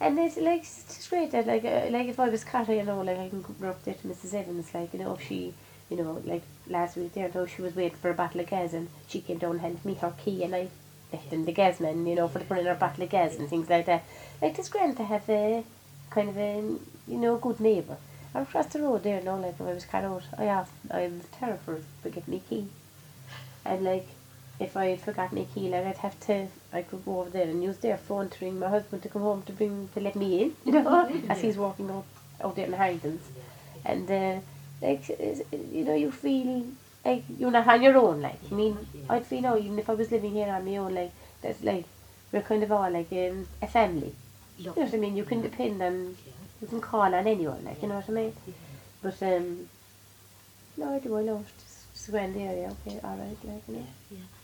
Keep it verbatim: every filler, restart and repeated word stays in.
And it's like it's great that like uh, like if I was Carter, you know, like I can go up there to Missus Evans, like you know, if she, you know, like last week there, though she was waiting for a bottle of gas and she came down and handed me her key and I left in the gas man, you know, for to put in her bottle of gas and things like that. Like it's grand to have a kind of a you know good neighbour. And across the road there, no, like if I was cut out, I asked, I'm terrified to get me key, and like if I had forgotten a key, like I'd have to, I could go over there and use their phone to ring my husband to come home to bring to let me in, you know, as he's working out, out there in Harrington's, and uh, like is- you know, you feel like you're not on your own. Like I mean, I'd feel now even if I was living here on my own, like that's like we're kind of all like um, a family. You know what I mean? You can depend on, you can call on anyone. Like you know what I mean? But um, no, I do. I know it's just, just around the area. Okay, all right, like you know.